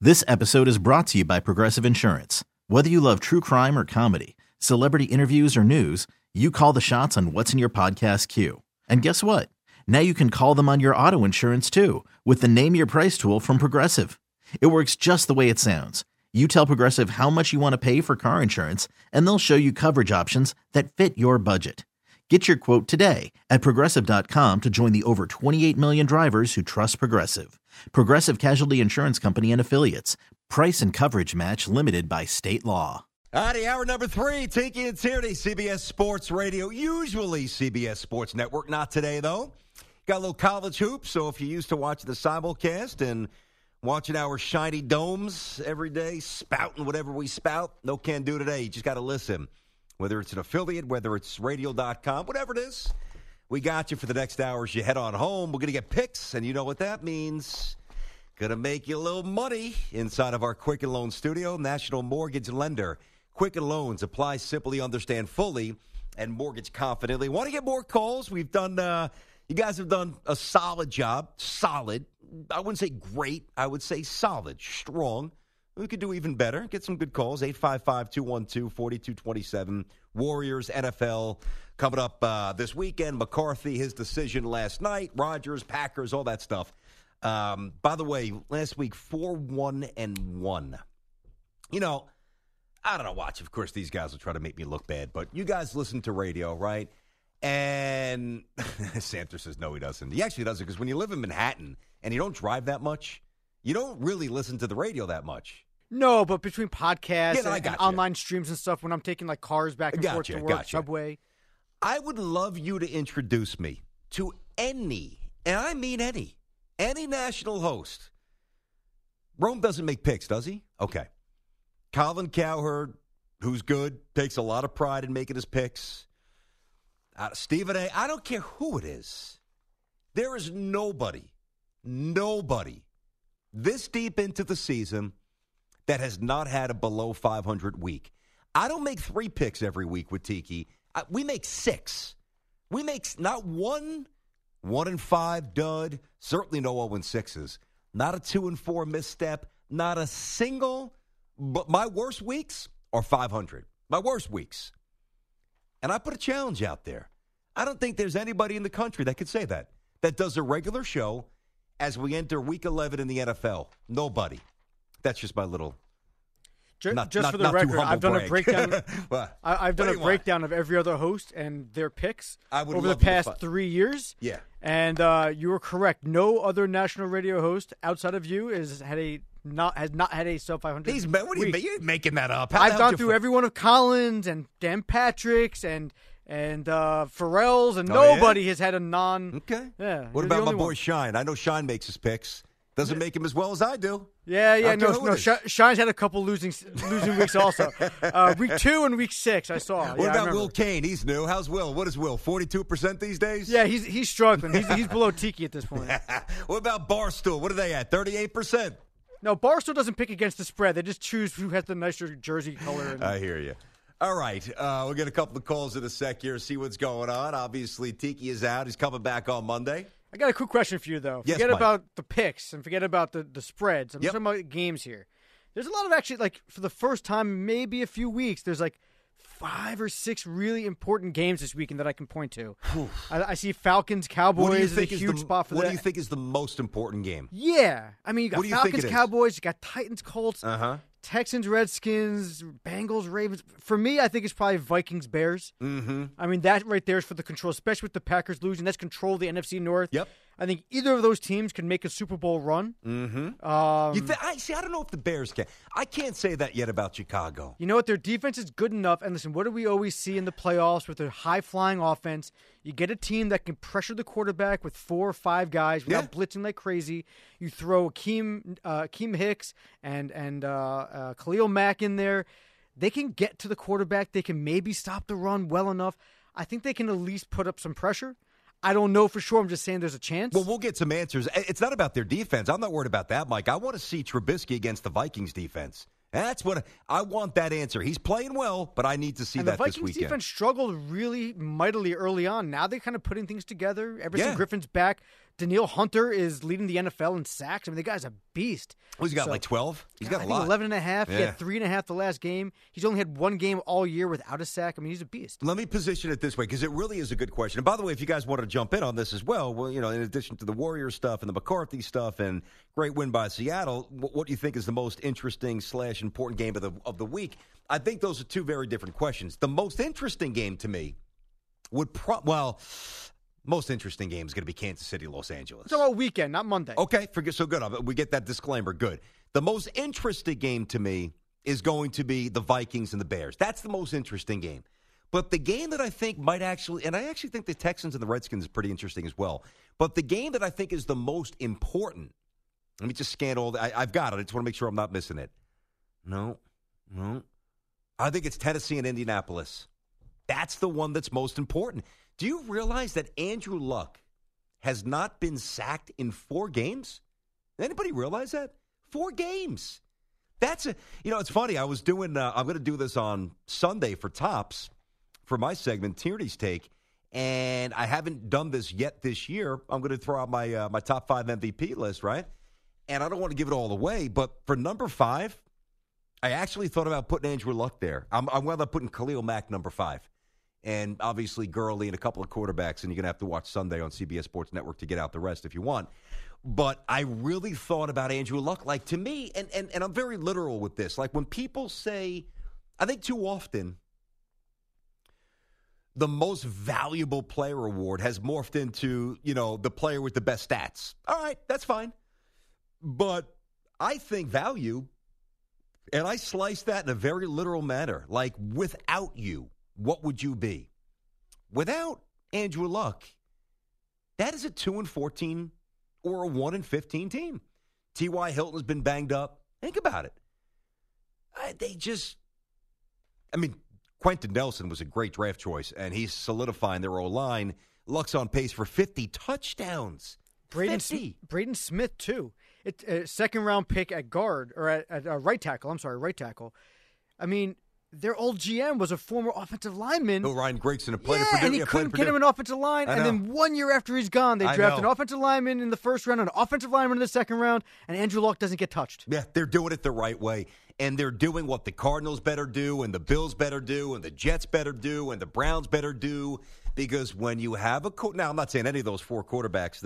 This episode is brought to you by Progressive Insurance. Whether you love true crime or comedy, celebrity interviews or news, you call the shots on what's in your podcast queue. And guess what? Now you can call them on your auto insurance too with the Name Your Price tool from Progressive. It works just the way it sounds. You tell Progressive how much you want to pay for car insurance, and they'll show you coverage options that fit your budget. Get your quote today at Progressive.com to join the over 28 million drivers who trust Progressive. Progressive Casualty Insurance Company and Affiliates. Price and coverage match limited by state law. All right, hour number 3, Tiki and Tierney, CBS Sports Radio, usually CBS Sports Network. Not today, though. Got a little college hoops, so if you're used to watching the simulcast and watching our shiny domes every day, spouting whatever we spout, no can do today. You just got to listen. Whether it's an affiliate, whether it's radio.com, whatever it is, we got you for the next hour as you head on home. We're going to get picks, and you know what that means. Going to make you a little money inside of our Quicken Loans studio. National Mortgage Lender. Quicken Loans. Apply simply, understand fully, and mortgage confidently. Want to get more calls? We've done, you guys have done a solid job. Solid. I wouldn't say great. I would say solid, strong. We could do even better. Get some good calls. 855-212-4227. Warriors, NFL, coming up this weekend. McCarthy, his decision last night. Rodgers, Packers, all that stuff. By the way, last week, 4-1-1. You know, I don't know, watch. Of course, these guys will try to make me look bad. But you guys listen to radio, right? And Santer says, no, he doesn't. He actually doesn't, because when you live in Manhattan and you don't drive that much, you don't really listen to the radio that much. No, but between podcasts and you. Online streams and stuff, when I'm taking like cars back and forth to work, subway. I would love you to introduce me to any, and I mean any national host. Rome doesn't make picks, does he? Okay. Colin Cowherd, who's good, takes a lot of pride in making his picks. Stephen A., I don't care who it is. There is nobody this deep into the season that has not had a below 500 week. I don't make 3 picks every week with Tiki. We make 6. We make not 1-5 dud, certainly no 0-6s, not a 2-4 misstep, not a single. But my worst weeks are 500. My worst weeks. And I put a challenge out there. I don't think there's anybody in the country that could say that does a regular show as we enter Week 11 in the NFL. Nobody. That's just my little. For the record, I've done a breakdown. I've done a breakdown of every other host and their picks over the past 3 years. Yeah, and you were correct. No other national radio host outside of you has not had a sub 500. What do you mean? You're making that up. I've gone through every one of Collins and Dan Patrick's and Pharrell's, and nobody has had a non. Okay. Yeah. What about my boy Shine? I know Shine makes his picks. Doesn't make him as well as I do. Yeah. No. Shine's had a couple losing weeks also. Week 2 and week 6, I saw. What about Will Kane? He's new. How's Will? What is Will? 42% these days? Yeah, he's struggling. He's below Tiki at this point. What about Barstool? What are they at? 38%. No, Barstool doesn't pick against the spread. They just choose who has the nicer jersey color. I hear you. All right. We'll get a couple of calls in a sec here, see what's going on. Obviously, Tiki is out. He's coming back on Monday. I got a quick question for you, though. Yes, forget Mike. about the picks and forget about the spreads. I'm talking about games here. There's a lot of actually, like, for the first time, maybe a few weeks, there's like 5 or 6 really important games this weekend that I can point to. I see Falcons, Cowboys is a huge spot for that. What do you think is the most important game? Yeah. I mean, you got Falcons, Cowboys, you got Titans, Colts, Texans, Redskins, Bengals, Ravens. For me, I think it's probably Vikings, Bears. Mm-hmm. I mean, that right there is for the control, especially with the Packers losing. That's control of the NFC North. Yep. I think either of those teams can make a Super Bowl run. Mm-hmm. I don't know if the Bears can. I can't say that yet about Chicago. You know what? Their defense is good enough. And listen, what do we always see in the playoffs with their high-flying offense? You get a team that can pressure the quarterback with 4 or 5 guys without blitzing like crazy. You throw Akeem Hicks and Khalil Mack in there. They can get to the quarterback. They can maybe stop the run well enough. I think they can at least put up some pressure. I don't know for sure. I'm just saying there's a chance. Well, we'll get some answers. It's not about their defense. I'm not worried about that, Mike. I want to see Trubisky against the Vikings defense. That's what I want, that answer. He's playing well, but I need to see that this weekend. The Vikings defense struggled really mightily early on. Now they're kind of putting things together. Everson Griffin's back. Danielle Hunter is leading the NFL in sacks. I mean, the guy's a beast. Well, he's got like 12? He's got I a think lot. 11 and a half. Yeah. He had 3.5 the last game. He's only had one game all year without a sack. I mean, he's a beast. Let me position it this way, because it really is a good question. And by the way, if you guys wanted to jump in on this as well, in addition to the Warriors stuff and the McCarthy stuff and great win by Seattle, what do you think is the most interesting / important game of the week? I think those are two very different questions. The most interesting game to me would most interesting game is going to be Kansas City, Los Angeles. It's all weekend, not Monday. Okay, so good. We get that disclaimer. Good. The most interesting game to me is going to be the Vikings and the Bears. That's the most interesting game. But the game that I think might actually, and I actually think the Texans and the Redskins is pretty interesting as well. But the game that I think is the most important, let me just scan all I've got it. I just want to make sure I'm not missing it. No. I think it's Tennessee and Indianapolis. That's the one that's most important. Do you realize that Andrew Luck has not been sacked in 4 games? Anybody realize that? 4 games. That's it's funny. I was doing, I'm going to do this on Sunday for Tops for my segment, Tierney's Take, and I haven't done this yet this year. I'm going to throw out my my top 5 MVP list, right? And I don't want to give it all away, but for number 5, I actually thought about putting Andrew Luck there. I wound up putting Khalil Mack number 5. And obviously Gurley and a couple of quarterbacks, and you're going to have to watch Sunday on CBS Sports Network to get out the rest if you want. But I really thought about Andrew Luck. Like, to me, and I'm very literal with this, like when people say, I think too often, the most valuable player award has morphed into, the player with the best stats. All right, that's fine. But I think value, and I slice that in a very literal manner, like without you, what would you be? Without Andrew Luck, that is a 2-14 or a 1-15 team. T.Y. Hilton's been banged up. Think about it. Quentin Nelson was a great draft choice, and he's solidifying their O-line. Luck's on pace for 50 touchdowns. Braden Smith, too. It's a second-round pick at guard, or at right tackle. Right tackle. I mean, their old GM was a former offensive lineman. Oh, Ryan Grigson played at Purdue. And he couldn't get him an offensive line. And then 1 year after he's gone, they draft an offensive lineman in the first round, an offensive lineman in the second round, and Andrew Luck doesn't get touched. Yeah, they're doing it the right way. And they're doing what the Cardinals better do, and the Bills better do, and the Jets better do, and the Browns better do. Because when you have now, I'm not saying any of those 4 quarterbacks,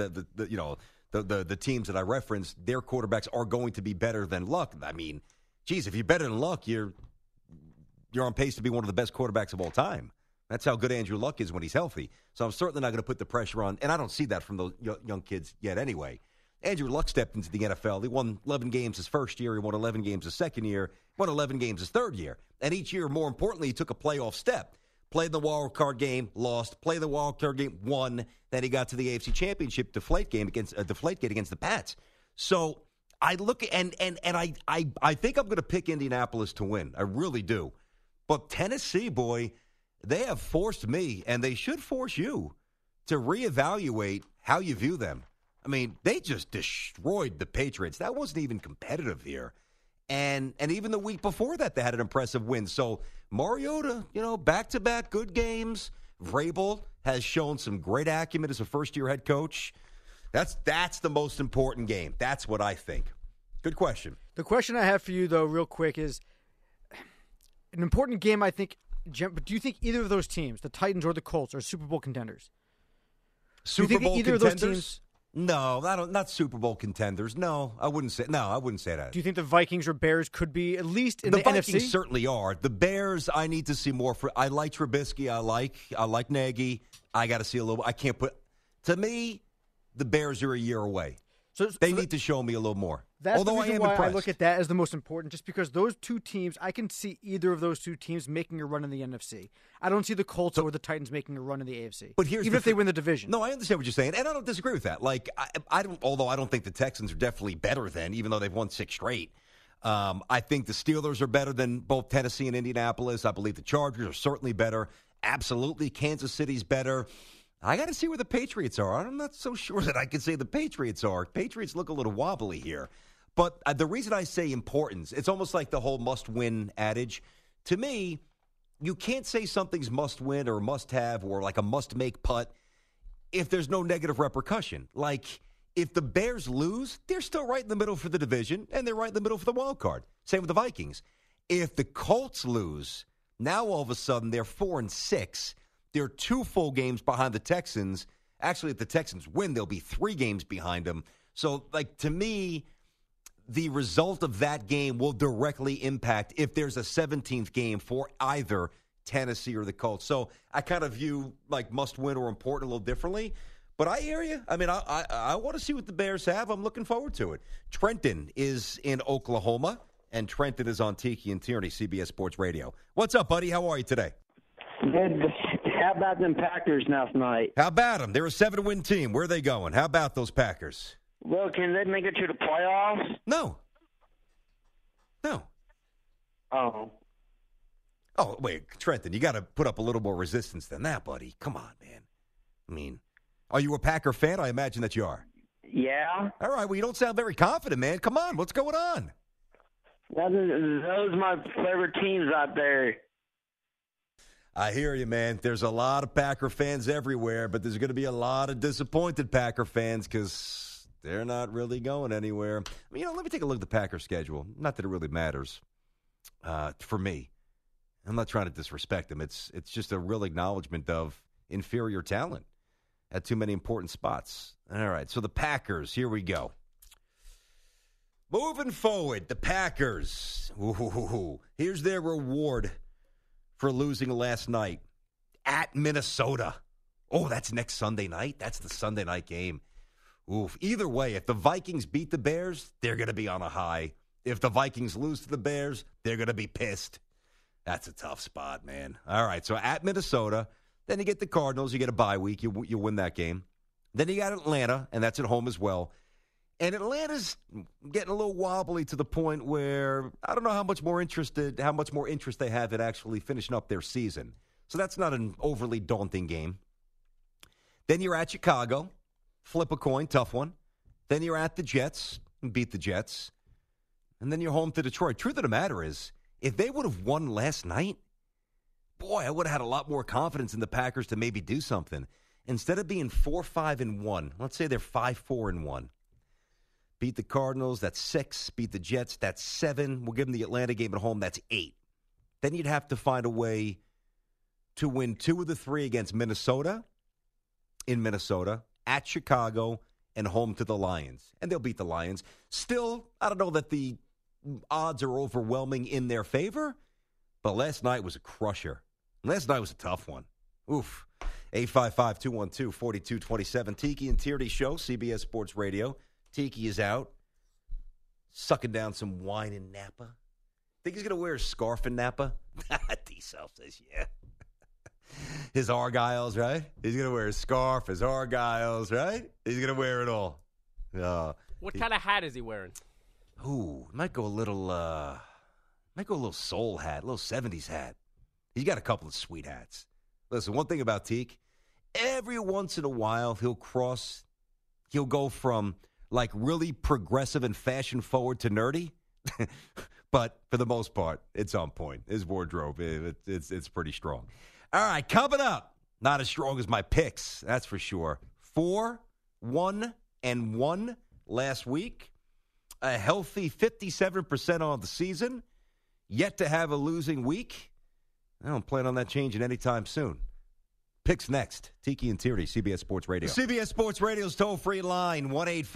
the teams that I referenced, their quarterbacks are going to be better than Luck. I mean, geez, if you're better than Luck, you're on pace to be one of the best quarterbacks of all time. That's how good Andrew Luck is when he's healthy. So I'm certainly not going to put the pressure on, and I don't see that from those young kids yet anyway. Andrew Luck stepped into the NFL. He won 11 games his first year. He won 11 games his second year. Won 11 games his third year. And each year, more importantly, he took a playoff step. Played the wild card game, lost. Played the wild card game, won. Then he got to the AFC Championship Deflategate against the Pats. So I look and I think I'm going to pick Indianapolis to win. I really do. But Tennessee, boy, they have forced me, and they should force you, to reevaluate how you view them. I mean, they just destroyed the Patriots. That wasn't even competitive here. And even the week before that, they had an impressive win. So Mariota, back-to-back good games. Vrabel has shown some great acumen as a first-year head coach. That's the most important game. That's what I think. Good question. The question I have for you, though, real quick, is an important game, I think. But do you think either of those teams, the Titans or the Colts, are Super Bowl contenders? Super Bowl either contenders? Of those teams? No, not Super Bowl contenders. No, I wouldn't say that. Do you think the Vikings or Bears could be at least in the NFC? The Vikings certainly are. The Bears, I need to see more. I like Trubisky. I like Nagy. I got to see a little. I can't put. To me, the Bears are a year away. So they need to show me a little more. That's Although the reason I am why impressed. I look at that as the most important, just because those two teams, I can see either of those two teams making a run in the NFC. I don't see the Colts or the Titans making a run in the AFC. But here's even if they win the division. No, I understand what you're saying, and I don't disagree with that. Like, I don't. Although I don't think the Texans are definitely better than, even though they've won 6 straight. I think the Steelers are better than both Tennessee and Indianapolis. I believe the Chargers are certainly better. Absolutely, Kansas City's better. I got to see where the Patriots are. I'm not so sure that I can say the Patriots are. Patriots look a little wobbly here. But the reason I say importance, it's almost like the whole must-win adage. To me, you can't say something's must-win or must-have or like a must-make putt if there's no negative repercussion. Like, if the Bears lose, they're still right in the middle for the division, and they're right in the middle for the wild card. Same with the Vikings. If the Colts lose, now all of a sudden they're 4-6. They're 2 full games behind the Texans. Actually, if the Texans win, they'll be 3 games behind them. So, like, to me, the result of that game will directly impact if there's a 17th game for either Tennessee or the Colts. So I kind of view, like, must-win or important a little differently. But I hear you. I mean, I want to see what the Bears have. I'm looking forward to it. Trenton is in Oklahoma, and Trenton is on Tiki and Tierney, CBS Sports Radio. What's up, buddy? How are you today? Good. How about them Packers last night? How about them? They're a 7-win team. Where are they going? How about those Packers? Well, can they make it to the playoffs? No. Oh. Oh, wait, Trenton, you got to put up a little more resistance than that, buddy. Come on, man. I mean, are you a Packer fan? I imagine that you are. Yeah. All right, well, you don't sound very confident, man. Come on, what's going on? Those are my favorite teams out there. I hear you, man. There's a lot of Packer fans everywhere, but there's going to be a lot of disappointed Packer fans because they're not really going anywhere. I mean, let me take a look at the Packer schedule. Not that it really matters for me. I'm not trying to disrespect them. It's just a real acknowledgement of inferior talent at too many important spots. All right, so the Packers, here we go. Moving forward, the Packers. Ooh, here's their reward for losing last night at Minnesota. Oh, that's next Sunday night? That's the Sunday night game. Oof. Either way, if the Vikings beat the Bears, they're going to be on a high. If the Vikings lose to the Bears, they're going to be pissed. That's a tough spot, man. All right, so at Minnesota, then you get the Cardinals. You get a bye week. You win that game. Then you got Atlanta, and that's at home as well. And Atlanta's getting a little wobbly to the point where I don't know how much more interest they have in actually finishing up their season. So that's not an overly daunting game. Then you're at Chicago. Flip a coin, tough one. Then you're at the Jets and beat the Jets. And then you're home to Detroit. Truth of the matter is, if they would have won last night, boy, I would have had a lot more confidence in the Packers to maybe do something. Instead of being 4-5-1, let's say they're 5-4-1. Beat the Cardinals, that's 6. Beat the Jets, that's 7. We'll give them the Atlanta game at home, that's 8. Then you'd have to find a way to win 2 of the 3 against Minnesota, in Minnesota, at Chicago, and home to the Lions. And they'll beat the Lions. Still, I don't know that the odds are overwhelming in their favor, but last night was a crusher. Last night was a tough one. Oof. 855-212-4227. Tiki and Tierney Show, CBS Sports Radio. Tiki is out, sucking down some wine in Napa. Think he's going to wear a scarf in Napa? D-Self says, yeah. His Argyles, right? He's going to wear a scarf, his Argyles, right? He's going to wear it all. What kind of hat is he wearing? Ooh, might go a little soul hat, a little 70s hat. He's got a couple of sweet hats. Listen, one thing about Teak, every once in a while he'll go from like really progressive and fashion forward to nerdy. But for the most part, it's on point. His wardrobe, it's pretty strong. All right, coming up, not as strong as my picks, that's for sure. 4-1-1 last week. A healthy 57% on the season. Yet to have a losing week. I don't plan on that changing anytime soon. Picks next. Tiki and Tierney, CBS Sports Radio. The CBS Sports Radio's toll-free line,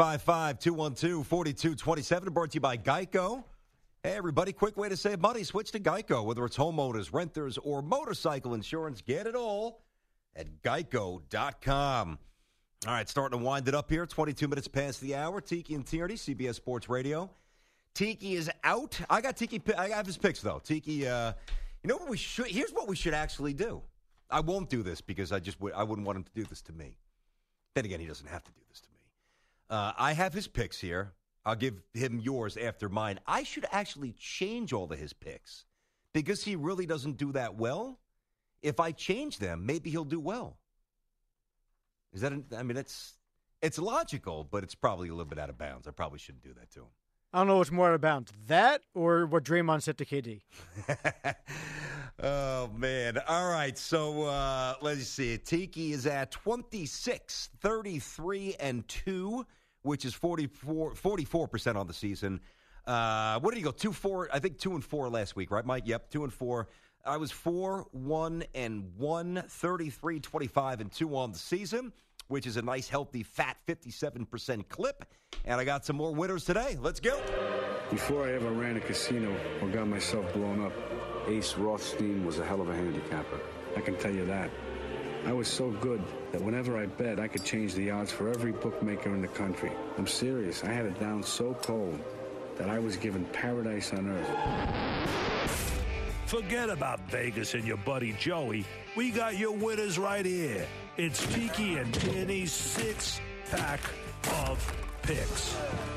1-855-212-4227, brought to you by Geico. Hey, everybody, quick way to save money. Switch to Geico. Whether it's homeowners, renters, or motorcycle insurance, get it all at geico.com. All right, starting to wind it up here. 22 minutes past the hour. Tiki and Tierney, CBS Sports Radio. Tiki is out. I got his picks, though. Tiki, you know what we should? Here's what we should actually do. I won't do this because I wouldn't want him to do this to me. Then again, he doesn't have to do this to me. I have his picks here. I'll give him yours after mine. I should actually change all of his picks because he really doesn't do that well. If I change them, maybe he'll do well. Is that? It's logical, but it's probably a little bit out of bounds. I probably shouldn't do that to him. I don't know what's more out of bounds, that or what Draymond said to KD. Oh, man. All right, so let's see. Tiki is at 26, 33-2, which is 44% on the season. What did he go? 2-4. I think 2-4 last week, right, Mike? Yep, 2-4. I was 4-1-1, 33-25-2 on the season, which is a nice, healthy, fat 57% clip. And I got some more winners today. Let's go. Before I ever ran a casino or got myself blown up, Ace Rothstein was a hell of a handicapper. I can tell you that. I was so good that whenever I bet, I could change the odds for every bookmaker in the country. I'm serious. I had it down so cold that I was given paradise on earth. Forget about Vegas and your buddy Joey. We got your winners right here. It's Tiki and Danny's 6-pack of picks.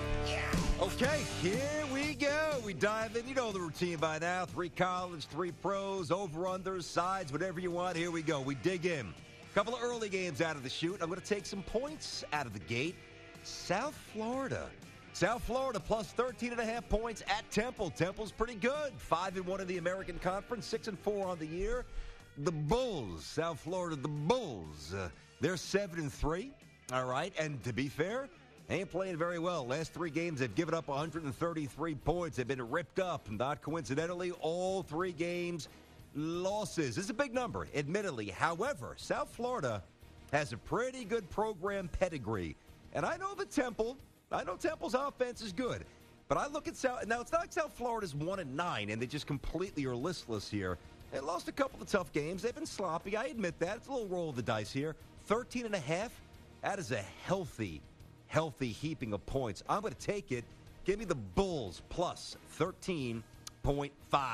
Okay, here we go. We dive in. You know the routine by now. 3 college, 3 pros, over-unders, sides, whatever you want. Here we go. We dig in. A couple of early games out of the chute. I'm going to take some points out of the gate. South Florida. South Florida plus 13.5 points at Temple. Temple's pretty good. 5-1 in the American Conference, 6-4 on the year. The Bulls, South Florida, the Bulls, they're 7-3. All right, and to be fair, they ain't playing very well. Last 3 games, they've given up 133 points. They've been ripped up. Not coincidentally, all 3 games losses. This is a big number, admittedly. However, South Florida has a pretty good program pedigree. And I know Temple's offense is good. But I look at South. Now, it's not like South Florida's 1-9, and they just completely are listless here. They lost a couple of tough games. They've been sloppy. I admit that. It's a little roll of the dice here. 13.5, that is a healthy heaping of points. I'm going to take it. Give me the Bulls plus 13.5.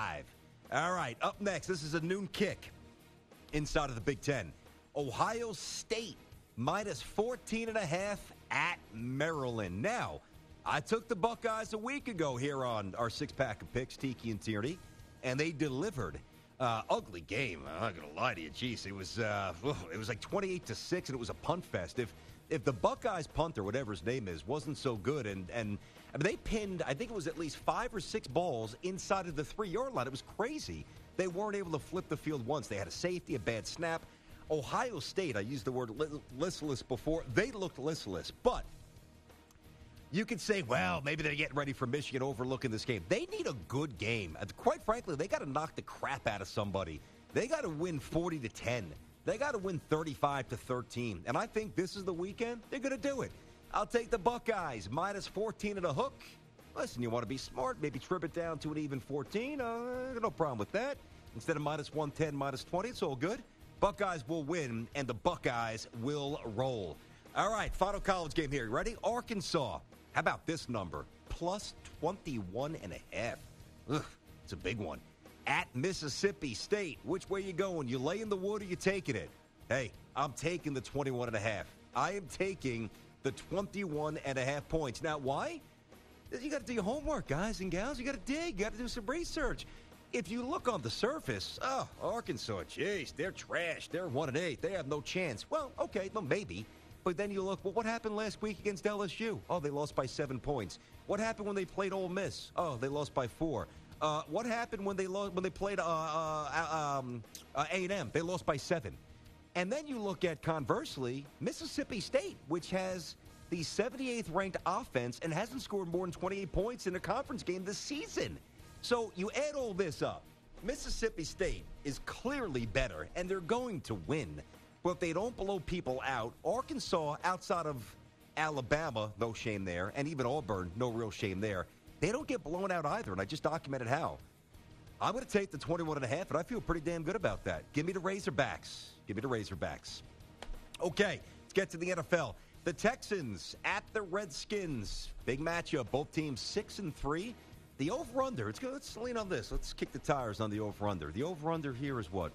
All right, up next, this is a noon kick inside of the Big Ten. Ohio State minus 14.5 at Maryland. Now, I took the Buckeyes a week ago here on our 6-pack of picks, Tiki and Tierney, and they delivered. Ugly game. I'm not going to lie to you. Jeez, it was like 28-6, and it was a punt fest. If the Buckeyes punter, whatever his name is, wasn't so good, and I mean, they pinned, I think it was at least 5 or 6 balls inside of the 3-yard line. It was crazy. They weren't able to flip the field once. They had a safety, a bad snap. Ohio State, I used the word listless before. They looked listless, but you could say, well, maybe they're getting ready for Michigan, overlooking this game. They need a good game. Quite frankly, they got to knock the crap out of somebody. They got to win 40-10. They got to win 35-13. And I think this is the weekend they're going to do it. I'll take the Buckeyes minus 14 and a hook. Listen, you want to be smart, maybe trip it down to an even 14. No problem with that. Instead of minus 110, minus 20, it's all good. Buckeyes will win, and the Buckeyes will roll. All right, final college game here. You ready? Arkansas. How about this number? Plus 21.5. Ugh, it's a big one. At Mississippi State. Which way you going? You laying the wood or you taking it? Hey, I'm taking the 21.5. I am taking the 21.5 points. Now, why? You got to do your homework, guys and gals. You got to dig. You got to do some research. If you look on the surface, Arkansas, jeez, they're trash. They're 1-8. They have no chance. Well, okay, well, maybe. But then you look, well, what happened last week against LSU? Oh, they lost by 7 points. What happened when they played Ole Miss? Oh, they lost by 4. What happened when they played A&M? They lost by 7. And then you look at, conversely, Mississippi State, which has the 78th ranked offense and hasn't scored more than 28 points in a conference game this season. So you add all this up. Mississippi State is clearly better, and they're going to win. But if they don't blow people out, Arkansas, outside of Alabama, no shame there, and even Auburn, no real shame there, they don't get blown out either, and I just documented how. I'm going to take the 21.5, and I feel pretty damn good about that. Give me the Razorbacks. Give me the Razorbacks. Okay, let's get to the NFL. The Texans at the Redskins. Big matchup. Both teams 6-3. The over-under, let's lean on this. Let's kick the tires on the over-under. The over-under here is what?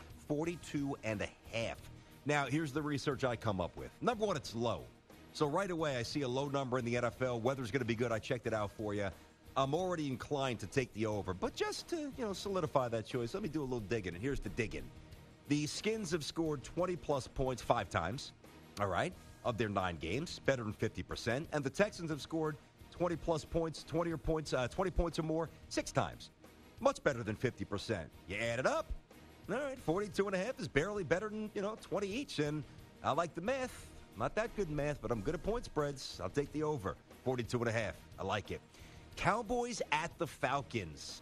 42.5. Now, here's the research I come up with. Number one, it's low. So right away, I see a low number in the NFL. Weather's going to be good. I checked it out for you. I'm already inclined to take the over. But just to, solidify that choice, let me do a little digging. And here's the digging. The Skins have scored 20-plus points 5 times, all right, of their 9 games, better than 50%. And the Texans have scored 20-plus points, 20 points or more 6 times. Much better than 50%. You add it up. All right, 42.5 is barely better than, 20 each. And I like the math. I'm not that good in math, but I'm good at point spreads. I'll take the over. 42.5. I like it. Cowboys at the Falcons.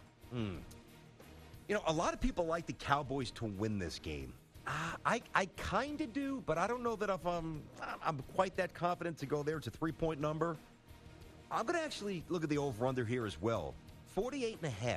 A lot of people like the Cowboys to win this game. I kind of do, but I don't know that if I'm quite that confident to go there. It's a 3-point number. I'm going to actually look at the over-under here as well. 48.5.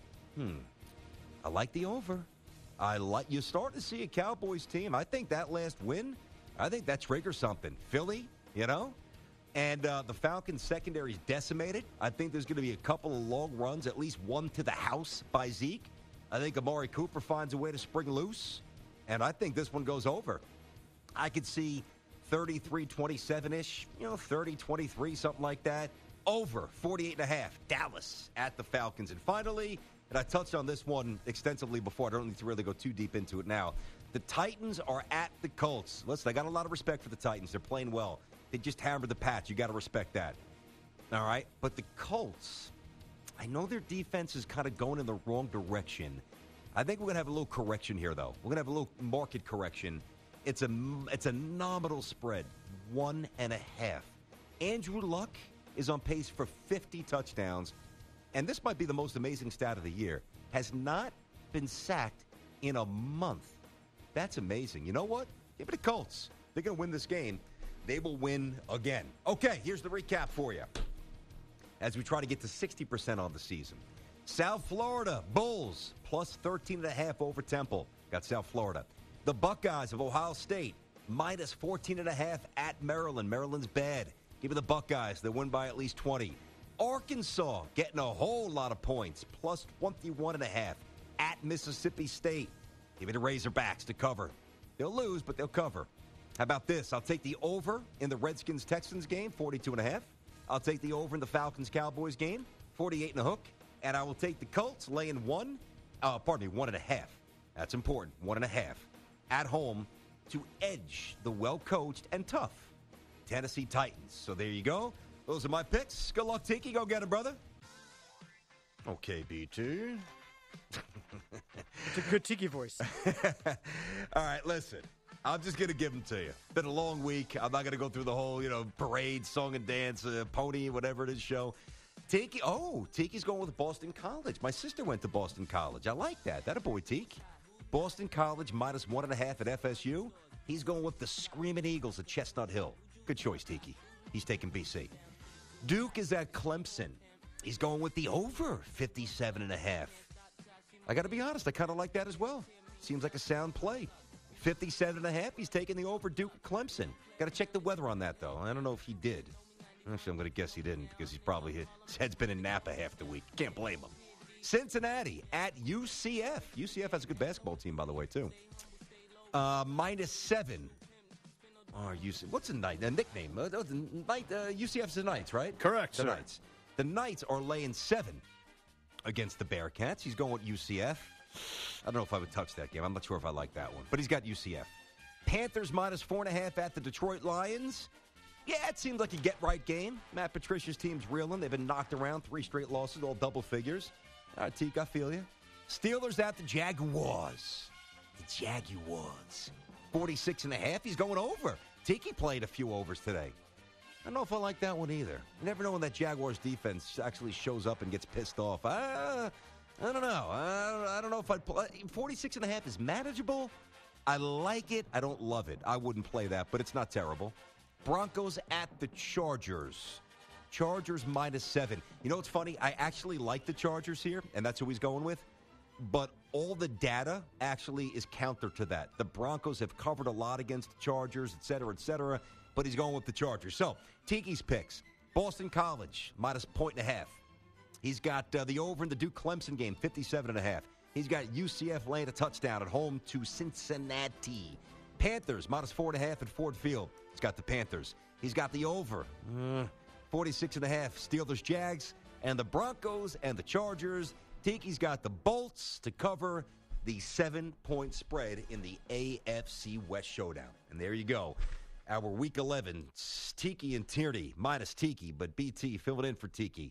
I like the over. You start to see a Cowboys team. I think that last win, I think that triggers something. Philly, And the Falcons secondary is decimated. I think there's going to be a couple of long runs, at least one to the house by Zeke. I think Amari Cooper finds a way to spring loose. And I think this one goes over. I could see 33-27-ish, 30-23, something like that. Over 48.5. Dallas at the Falcons. And finally, and I touched on this one extensively before. I don't need to really go too deep into it now. The Titans are at the Colts. Listen, I got a lot of respect for the Titans. They're playing well. They just hammered the Pats. You got to respect that. All right? But the Colts, I know their defense is kind of going in the wrong direction. I think we're going to have a little correction here, though. We're going to have a little market correction. It's a nominal spread, 1.5. Andrew Luck is on pace for 50 touchdowns. And this might be the most amazing stat of the year. Has not been sacked in a month. That's amazing. You know what? Give it to Colts. They're going to win this game. They will win again. Okay, here's the recap for you. As we try to get to 60% on the season. South Florida Bulls plus 13.5 over Temple. Got South Florida. The Buckeyes of Ohio State minus 14.5 at Maryland. Maryland's bad. Give me the Buckeyes. They win by at least 20. Arkansas getting a whole lot of points, plus 21.5 at Mississippi State. Give me the Razorbacks to cover. They'll lose, but they'll cover. How about this? I'll take the over in the Redskins-Texans game, 42.5. I'll take the over in the Falcons-Cowboys game, 48 and a hook. And I will take the Colts laying 1.5. That's important, 1.5. At home to edge the well-coached and tough Tennessee Titans. So there you go. Those are my picks. Good luck, Tiki. Go get it, brother. Okay, BT. It's a good Tiki voice. All right, listen. I'm just going to give them to you. Been a long week. I'm not going to go through the whole, parade, song and dance, pony, whatever it is show. Tiki's going with Boston College. My sister went to Boston College. I like that. That a boy, Tiki. Boston College minus 1.5 at FSU. He's going with the Screaming Eagles at Chestnut Hill. Good choice, Tiki. He's taking BC. Duke is at Clemson. He's going with the over 57.5. I got to be honest, I kind of like that as well. Seems like a sound play. 57.5, he's taking the over Duke at Clemson. Got to check the weather on that, though. I don't know if he did. Actually, I'm going to guess he didn't because his head's been in Napa half the week. Can't blame him. Cincinnati at UCF. UCF has a good basketball team, by the way, too. Minus 7. What's the Knight? A nickname. UCF's the Knights, right? Correct, the sir. Knights. The Knights are laying 7 against the Bearcats. He's going with UCF. I don't know if I would touch that game. I'm not sure if I like that one. But he's got UCF. Panthers minus 4.5 at the Detroit Lions. Yeah, it seems like a get-right game. Matt Patricia's team's reeling. They've been knocked around, 3 straight losses, all double figures. All right, Teak, I feel you. Steelers at the Jaguars. The Jaguars. 46.5. He's going over. Tiki played a few overs today. I don't know if I like that one either. You never know when that Jaguars defense actually shows up and gets pissed off. I don't know. I don't know if I'd play. 46.5 is manageable. I like it. I don't love it. I wouldn't play that, but it's not terrible. Broncos at the Chargers. Chargers minus 7. You know what's funny? I actually like the Chargers here, and that's who he's going with. But all the data actually is counter to that. The Broncos have covered a lot against the Chargers, et cetera, but he's going with the Chargers. So, Tiki's picks. Boston College, minus 1.5. He's got the over in the Duke-Clemson game, 57.5. He's got UCF laying a touchdown at home to Cincinnati. Panthers, minus 4.5 at Ford Field. He's got the Panthers. He's got the over, 46.5. Steelers, Jags, and the Broncos and the Chargers. Tiki's got the Bolts to cover the 7-point spread in the AFC West Showdown. And there you go. Our Week 11, Tiki and Tierney, minus Tiki, but BT filling in for Tiki.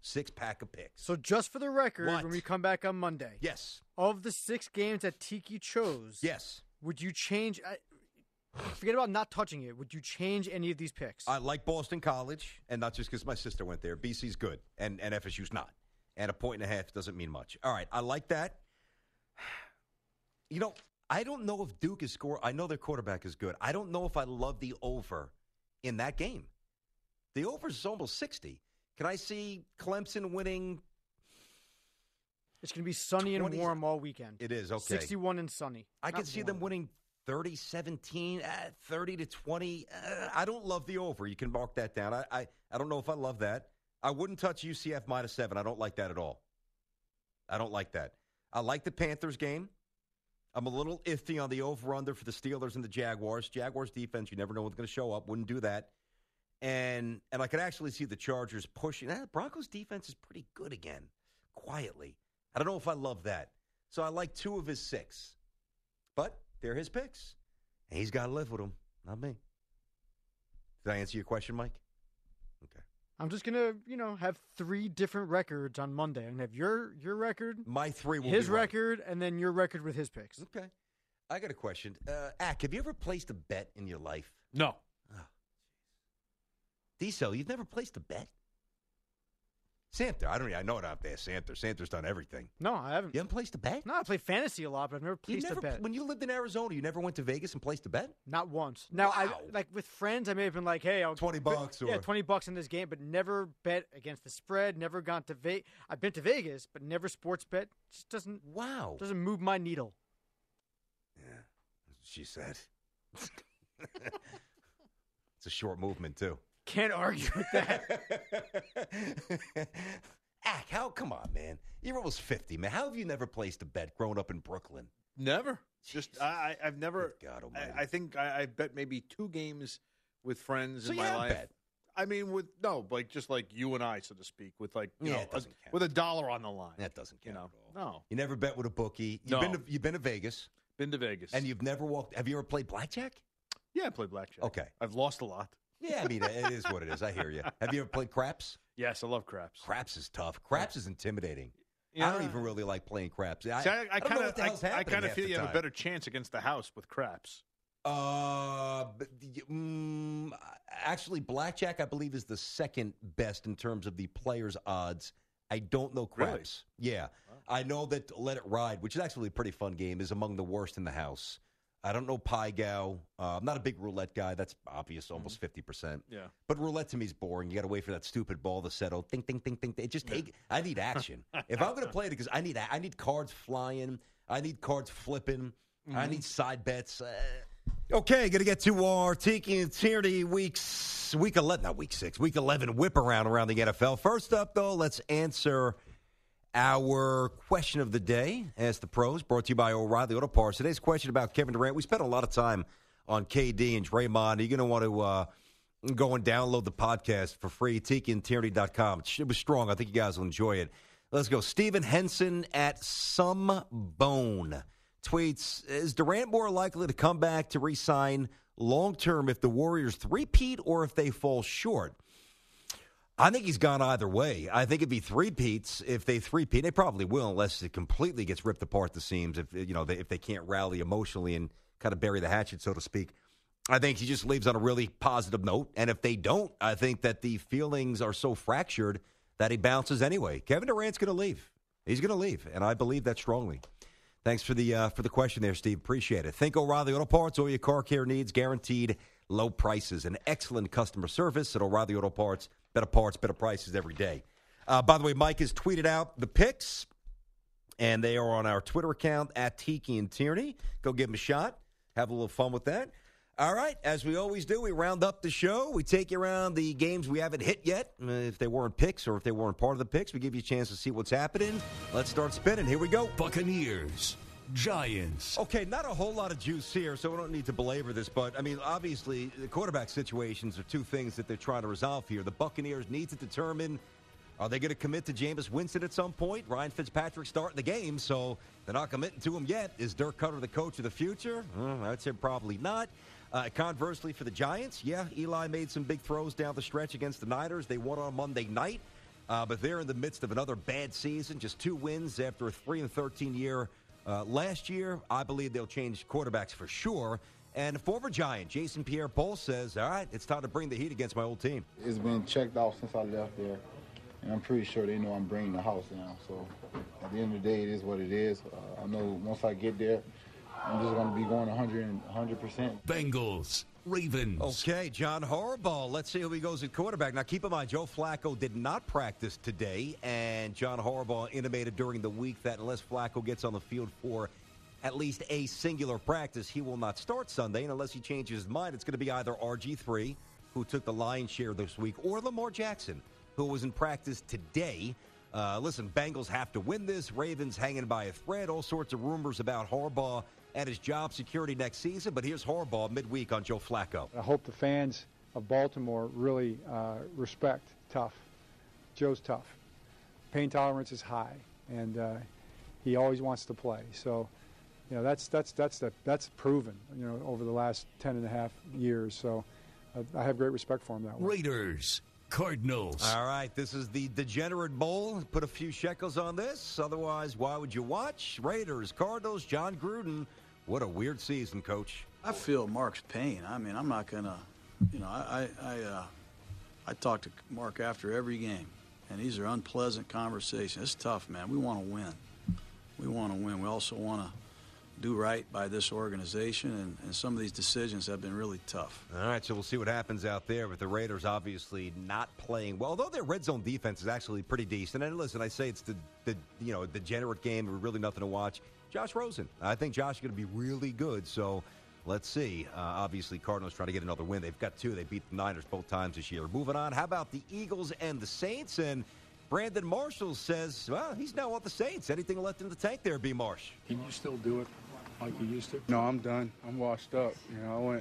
6-pack of picks. So just for the record, What? when we come back on Monday, Yes. of the 6 games that Tiki chose, Yes. would you change? Forget about not touching it. Would you change any of these picks? I like Boston College, and not just because my sister went there. BC's good, and FSU's not. And 1.5 doesn't mean much. All right, I like that. You know, I don't know if Duke is score. I know their quarterback is good. I don't know if I love the over in that game. The over is almost 60. Can I see Clemson winning? It's going to be sunny and warm all weekend. It is, okay. 61 and sunny. I can see them winning 30-17, 30-20. I don't love the over. You can mark that down. I don't know if I love that. I wouldn't touch UCF -7. I don't like that at all. I don't like that. I like the Panthers game. I'm a little iffy on the over-under for the Steelers and the Jaguars. Jaguars defense, you never know what's going to show up. Wouldn't do that. And I could actually see the Chargers pushing. Broncos defense is pretty good again, quietly. I don't know if I love that. So I like 2 of his 6. But they're his picks. And he's got to live with them, not me. Did I answer your question, Mike? Okay. I'm just going to, have 3 different records on Monday. I'm going to have your record, my 3 will his be right. record, and then your record with his picks. Okay. I got a question. Ack, have you ever placed a bet in your life? No. Diesel, you've never placed a bet? Santa, I know it out there. Santa's done everything. No, I haven't. You haven't placed a bet? No, I play fantasy a lot, but I've never placed a bet. When you lived in Arizona, you never went to Vegas and placed a bet? Not once. Now, Wow. with friends, I may have been like, hey, I'll $20 or... Yeah, $20 in this game, but never bet against the spread, never gone to Vegas. I've been to Vegas, but never sports bet. Just doesn't move my needle. Yeah, that's what she said. It's a short movement, too. Can't argue with that. Come on, man. You're almost 50, man. How have you never placed a bet growing up in Brooklyn? Never. Just I've never. God almighty. I think I bet maybe 2 games with friends So in you my have life. bet. I mean, just like you and I, so to speak, with it doesn't count. with $1 on the line. That doesn't count at all. No. You never bet with a bookie. No. You've been to Vegas. Been to Vegas. And you've never walked. Have you ever played blackjack? Yeah, I played blackjack. Okay. I've lost a lot. Yeah, I mean, it is what it is. I hear you. Have you ever played craps? Yes, I love craps. Craps is tough. Craps is intimidating. Yeah. I don't even really like playing craps. I don't know what the hell's I happening kind of half feel the you have a time. better chance against the house with craps. Actually, blackjack, I believe, is the second best in terms of the players' odds. I don't know craps. Really? Yeah. I know that Let It Ride, which is actually a pretty fun game, is among the worst in the house. I don't know Pai Gow. I'm not a big roulette guy. That's obvious, almost 50%. Yeah. But roulette to me is boring. You got to wait for that stupid ball to settle. Ding, ding, ding, ding. It just I need action. If I'm going to play it, because I need cards flying. I need cards flipping. I need side bets. Okay, going to get to our Tiki and Tierney week 11 whip around the NFL. First up, though, let's answer our question of the day. Ask the Pros, brought to you by O'Reilly Auto Parts. Today's question about Kevin Durant. We spent a lot of time on KD and Draymond. You're going to want to go and download the podcast for free, tikiandtierney.com. It was strong. I think you guys will enjoy it. Let's go. Steven Henson at Some Bone tweets, is Durant more likely to come back to re-sign long-term if the Warriors three-peat or if they fall short? I think he's gone either way. I think if he three-peats, if they three-peat, they probably will unless it completely gets ripped apart the seams, if they can't rally emotionally and kind of bury the hatchet, so to speak. I think he just leaves on a really positive note. And if they don't, I think that the feelings are so fractured that he bounces anyway. Kevin Durant's going to leave. He's going to leave, and I believe that strongly. Thanks for the question there, Steve. Appreciate it. Think O'Reilly Auto Parts. All your car care needs, guaranteed low prices and excellent customer service at O'Reilly Auto Parts. Better parts, better prices every day. By the way, Mike has tweeted out the picks, and they are on our Twitter account at Tiki and Tierney. Go give them a shot. Have a little fun with that. All right, as we always do, we round up the show. We take you around the games we haven't hit yet. If they weren't picks or if they weren't part of the picks, we give you a chance to see what's happening. Let's start spinning. Here we go. Buccaneers, Giants. Okay, not a whole lot of juice here, so we don't need to belabor this. But, I mean, obviously, the quarterback situations are two things that they're trying to resolve here. The Buccaneers need to determine, are they going to commit to Jameis Winston at some point? Ryan Fitzpatrick starting the game, so they're not committing to him yet. Is Dirk Cutter the coach of the future? I'd say probably not. Conversely, for the Giants, Eli made some big throws down the stretch against the Niners. They won on Monday night. But they're in the midst of another bad season, just 2 wins after a 3-13 year last year. I believe they'll change quarterbacks for sure. And former Giant Jason Pierre-Paul says, all right, it's time to bring the heat against my old team. It's been checked off since I left there, and I'm pretty sure they know I'm bringing the house down. So at the end of the day, it is what it is. I know once I get there, I'm just going to be going 100%. Bengals, Ravens. Okay, John Harbaugh. Let's see who he goes at quarterback. Now, keep in mind, Joe Flacco did not practice today, and John Harbaugh intimated during the week that unless Flacco gets on the field for at least a singular practice, he will not start Sunday. And unless he changes his mind, it's going to be either RG3, who took the lion's share this week, or Lamar Jackson, who was in practice today. Listen, Bengals have to win this. Ravens hanging by a thread. All sorts of rumors about Harbaugh and his job security next season. But here's Harbaugh midweek on Joe Flacco. I hope the fans of Baltimore really respect tough. Joe's tough. Pain tolerance is high, and he always wants to play. So, that's proven, over the last 10.5 years. So I have great respect for him that way. Raiders, Cardinals. All right, this is the Degenerate Bowl. Put a few shekels on this. Otherwise, why would you watch? Raiders, Cardinals, John Gruden. What a weird season, Coach. I feel Mark's pain. I mean, I'm not going to, I talk to Mark after every game, and these are unpleasant conversations. It's tough, man. We want to win. We want to win. We also want to do right by this organization, and some of these decisions have been really tough. All right, so we'll see what happens out there with the Raiders obviously not playing well, although their red zone defense is actually pretty decent. And listen, I say it's the degenerate game, really nothing to watch. Josh Rosen. I think Josh is going to be really good, so let's see. Obviously, Cardinals trying to get another win. They've got 2. They beat the Niners both times this year. Moving on, how about the Eagles and the Saints? And Brandon Marshall says, well, he's now on the Saints. Anything left in the tank there, B. Marsh? Can you still do it like you used to? No, I'm done. I'm washed up. I went,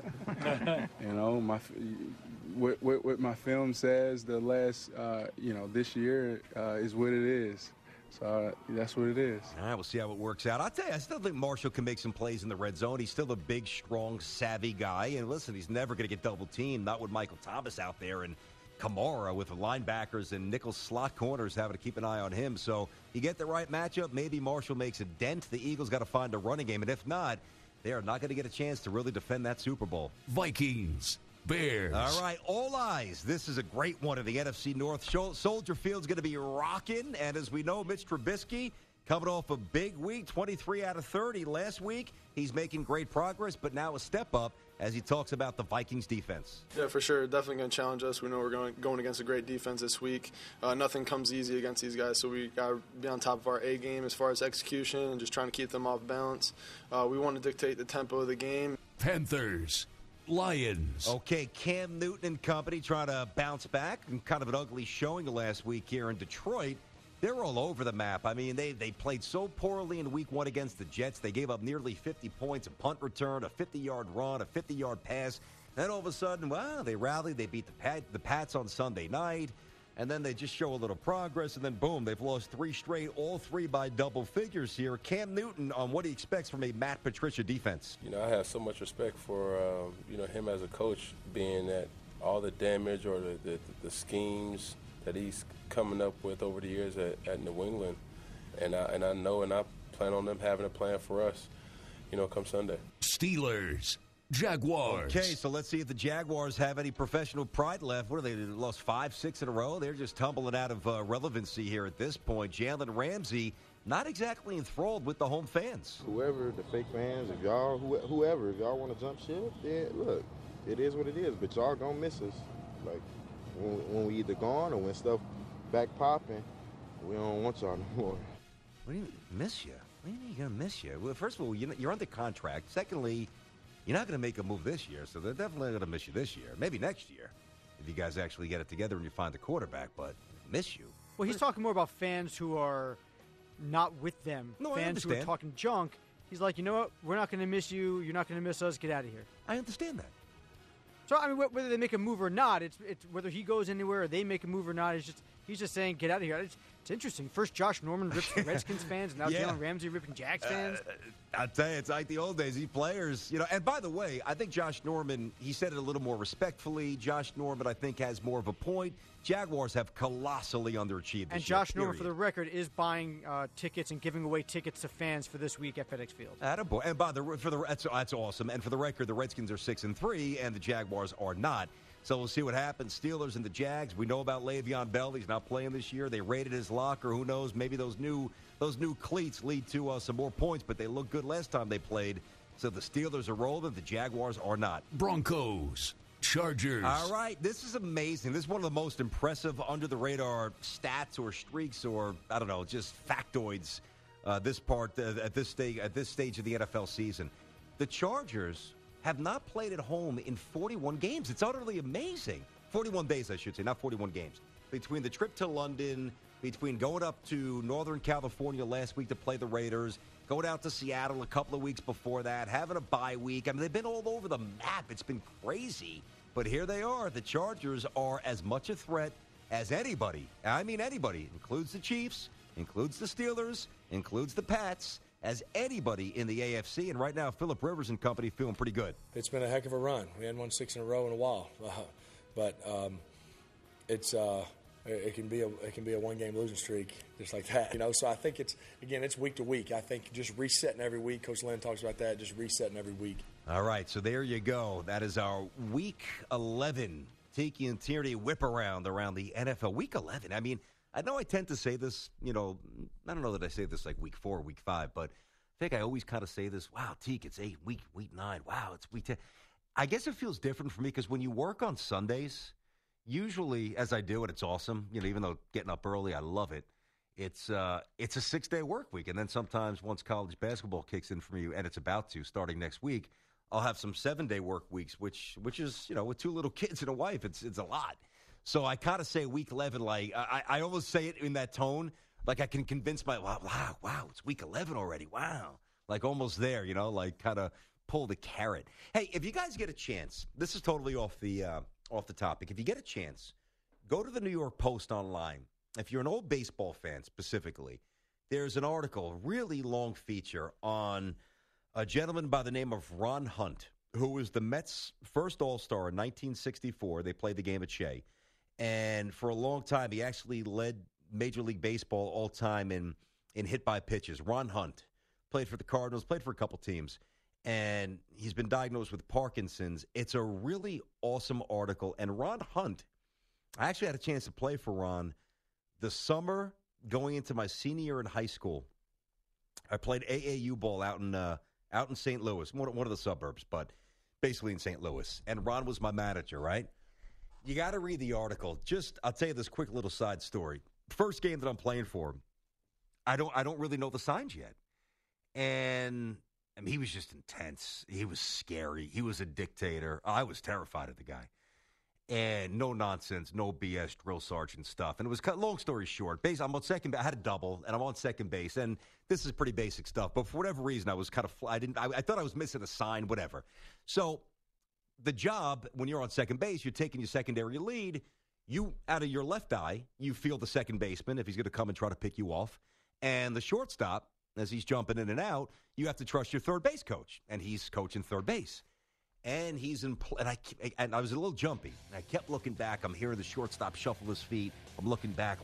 what my film says the last, this year is what it is. So that's what it is. All right, we'll see how it works out. I'll tell you, I still think Marshall can make some plays in the red zone. He's still a big, strong, savvy guy. And listen, he's never going to get double-teamed, not with Michael Thomas out there and Kamara with the linebackers and nickel slot corners having to keep an eye on him. So you get the right matchup, maybe Marshall makes a dent. The Eagles got to find a running game. And if not, they are not going to get a chance to really defend that Super Bowl. Vikings, Bears. All right, all eyes. This is a great one in the NFC North. Soldier Field's going to be rocking. And as we know, Mitch Trubisky coming off a big week, 23 out of 30 last week. He's making great progress, but now a step up as he talks about the Vikings defense. Yeah, for sure. Definitely going to challenge us. We know we're going against a great defense this week. Nothing comes easy against these guys, so we got to be on top of our A game as far as execution and just trying to keep them off balance. We want to dictate the tempo of the game. Panthers, Lions. Okay, Cam Newton and company trying to bounce back. And kind of an ugly showing last week here in Detroit. They're all over the map. I mean, they played so poorly in Week 1 against the Jets. They gave up nearly 50 points, a punt return, a 50-yard run, a 50-yard pass. Then all of a sudden, well, they rallied. They beat the Pats on Sunday night. And then they just show a little progress. And then, boom, they've lost 3 straight, all 3 by double figures here. Cam Newton on what he expects from a Matt Patricia defense. I have so much respect for, him as a coach, being that all the damage or the schemes that he's coming up with over the years at New England, and I know and I plan on them having a plan for us, come Sunday. Steelers, Jaguars. Okay, so let's see if the Jaguars have any professional pride left. What are they lost 5-6 in a row? They're just tumbling out of relevancy here at this point. Jalen Ramsey not exactly enthralled with the home fans. Whoever, the fake fans, if y'all, whoever, if y'all want to jump ship, then look, it is what it is. But y'all gonna miss us, like. When we either gone or when stuff back popping, we don't want y'all no more. What do you miss you? What do you mean you're going to miss you? Well, first of all, you're under contract. Secondly, you're not going to make a move this year, so they're definitely going to miss you this year. Maybe next year, if you guys actually get it together and you find the quarterback, but miss you. Well, he's talking more about fans who are not with them. No, fans who are talking junk. He's like, you know what? We're not going to miss you. You're not going to miss us. Get out of here. I understand that. So, I mean, whether they make a move or not, it's whether he goes anywhere or they make a move or not, it's just He's just saying, get out of here. It's interesting. First, Josh Norman rips the Redskins fans, and now Jalen Ramsey ripping Jags fans. I'll tell you, it's like the old days. These players, and by the way, I think Josh Norman, he said it a little more respectfully. Josh Norman, I think, has more of a point. Jaguars have colossally underachieved this And Josh year, Norman, for the record, is buying tickets and giving away tickets to fans for this week at FedEx Field. Attaboy. And that's awesome. And for the record, the Redskins are 6-3, and the Jaguars are not. So we'll see what happens. Steelers and the Jags. We know about Le'Veon Bell. He's not playing this year. They raided his locker. Who knows? Maybe those new cleats lead to some more points, but they looked good last time they played. So the Steelers are rolling. The Jaguars are not. Broncos, Chargers. All right. This is amazing. This is one of the most impressive under-the-radar stats or streaks or, I don't know, just factoids at this stage of the NFL season. The Chargers have not played at home in 41 games. It's utterly amazing. 41 days, I should say, not 41 games. Between the trip to London, between going up to Northern California last week to play the Raiders, going out to Seattle a couple of weeks before that, having a bye week. I mean, they've been all over the map. It's been crazy. But here they are. The Chargers are as much a threat as anybody. I mean anybody. Includes the Chiefs, includes the Steelers, includes the Pats, as anybody in the AFC, and right now, Phillip Rivers and company feeling pretty good. It's been a heck of a run. We hadn't won 6 in a row in a while, but it can be a one-game losing streak just like that, So I think it's week to week. I think just resetting every week. Coach Lynn talks about that, just resetting every week. All right, so there you go. That is our Week 11 Tiki and Tierney whip around the NFL. Week 11. I mean, I know I tend to say this, I don't know that I say this like week 4, week 5, but I think I always kind of say this, wow, Teak, it's 8, week 9, wow, it's week 10. I guess it feels different for me because when you work on Sundays, usually, as I do, and it's awesome, even though getting up early, I love it, it's a 6-day work week. And then sometimes once college basketball kicks in for me, and it's about to, starting next week, I'll have some 7-day work weeks, which is, with 2 little kids and a wife, it's a lot. So I kind of say week 11, like I almost say it in that tone, like I can convince wow, it's week 11 already, wow. Like almost there, like kind of pull the carrot. Hey, if you guys get a chance, this is totally off the topic. If you get a chance, go to the New York Post online. If you're an old baseball fan specifically, there's an article, really long feature on a gentleman by the name of Ron Hunt, who was the Mets' first All-Star in 1964. They played the game at Shea. And for a long time, he actually led Major League Baseball all-time in hit by pitches. Ron Hunt played for the Cardinals, played for a couple teams, and he's been diagnosed with Parkinson's. It's a really awesome article. And Ron Hunt, I actually had a chance to play for Ron the summer going into my senior year in high school. I played AAU ball out in St. Louis, one of the suburbs, but basically in St. Louis. And Ron was my manager, right? You got to read the article. I'll tell you this quick little side story. First game that I'm playing for, I don't really know the signs yet. And I mean, he was just intense. He was scary. He was a dictator. I was terrified of the guy. And no nonsense, no BS drill sergeant stuff. And it was long story short. I'm on second base. I had a double, and I'm on second base. And this is pretty basic stuff. But for whatever reason, I was kind of I thought I was missing a sign, whatever. So the job, when you're on second base, you're taking your secondary lead. You, out of your left eye, you feel the second baseman if he's going to come and try to pick you off. And the shortstop, as he's jumping in and out, you have to trust your third base coach. And he's coaching third base. And he's in and I was a little jumpy. I kept looking back. I'm hearing the shortstop shuffle his feet. I'm looking back.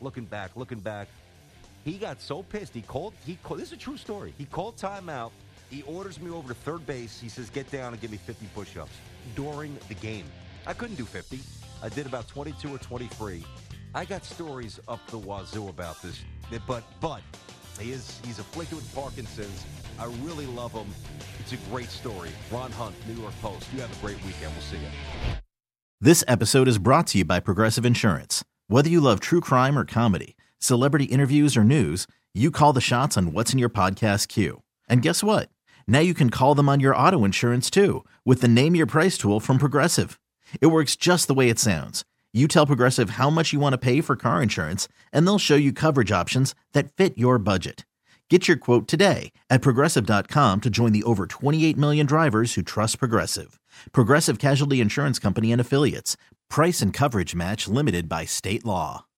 He got so pissed. He called. This is a true story. He called timeout. He orders me over to third base. He says, get down and give me 50 push-ups during the game. I couldn't do 50. I did about 22 or 23. I got stories up the wazoo about this. But he's afflicted with Parkinson's. I really love him. It's a great story. Ron Hunt, New York Post. You have a great weekend. We'll see you. This episode is brought to you by Progressive Insurance. Whether you love true crime or comedy, celebrity interviews or news, you call the shots on what's in your podcast queue. And guess what? Now you can call them on your auto insurance too with the Name Your Price tool from Progressive. It works just the way it sounds. You tell Progressive how much you want to pay for car insurance, and they'll show you coverage options that fit your budget. Get your quote today at Progressive.com to join the over 28 million drivers who trust Progressive. Progressive Casualty Insurance Company and Affiliates. Price and coverage match limited by state law.